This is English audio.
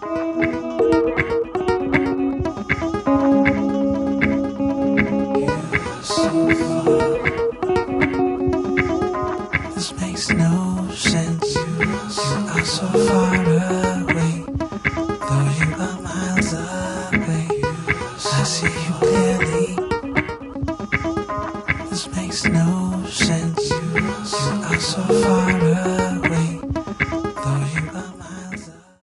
This makes no sense. You are so far away, though you are miles away. I see you clearly. This makes no sense. You are so far away.